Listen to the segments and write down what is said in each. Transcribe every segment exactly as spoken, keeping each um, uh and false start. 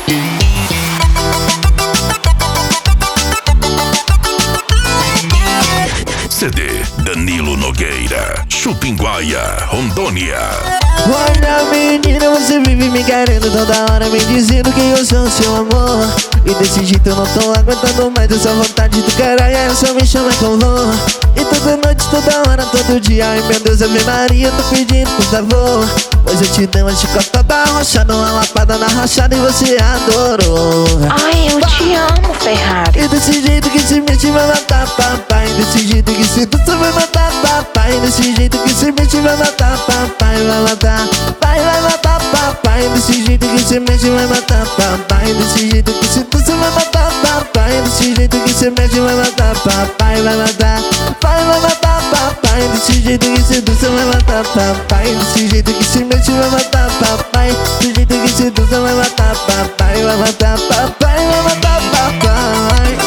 C D Danilo Nogueira, Chupinguaia, Rondônia. Olha menina, você vive me querendo toda hora, me dizendo que eu sou seu amor. E desse jeito eu não tô aguentando mais essa vontade do caralho, aí só me chama que eu vou. E toda noite, toda hora, todo dia, ai meu Deus, Ave Maria, tô pedindo por favor. Pois eu te dei uma chicotada arrochada, uma lapada na rachada e você adorou. Ai, eu te amo, Ferrari. E desse jeito que se mexe vai matar papai, desse jeito que se dança vai matar papai, desse jeito que se mexe vai matar papai, vai matar, vai, vai matar papai, desse jeito que se mexe vai matar papai, desse jeito que se dança vai matar papai, desse jeito que se mexe vai matar papai, vai matar, vai, vai matar papai, desse jeito que se dança vai matar papai, desse jeito que se mexe vai matar papai, desse jeito que se dança vai matar papai, vai matar papai, vai matar papai.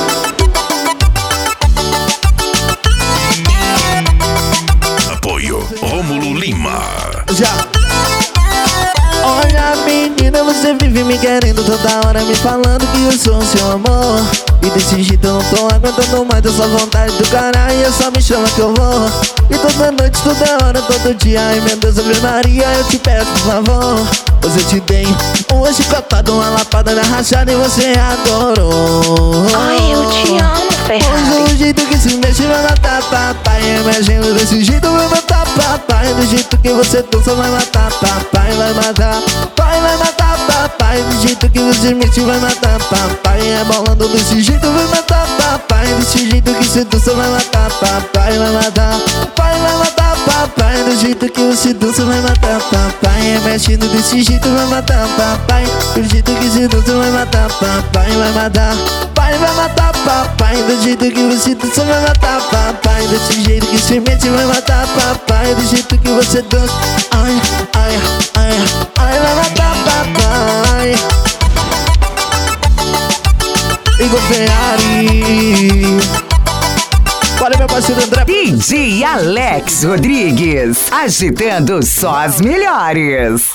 Apoio Rômulo Lima. Já. Olha menina, você vive me querendo toda hora, me falando que eu sou seu amor. E desse jeito eu não tô aguentando mais essa vontade do caralho, eu só me chama que eu vou. E toda noite, toda hora, todo dia, ai meu Deus, Ave Maria, eu te peço por favor. Pois eu te dei uma chicotada, uma lapada na rachada e você adorou. Ai, eu te amo, Ferrari. Pois o jeito que se mexe vai matar papai, imagina desse jeito vai matar papai, do jeito que você dança vai matar papai, vai matar, pai vai matar papai, do jeito que você mexe vai matar papai, rebolando desse jeito vai matar papai, desse jeito que você dança vai matar papai, vai matar, pai vai matar papai, do jeito que você dança vai matar papai, mexendo desse jeito vai matar papai, do jeito que você dança vai matar papai, vai matar, pai vai matar papai, do jeito que você dança vai matar papai, desse jeito que se mexe vai matar papai, do jeito que você dança, ai, ai, ai, ai, vai matar papai. Igor Ferrari. Valeu, meu parceiro André. D J Alex Rodrigues, agitando só as melhores.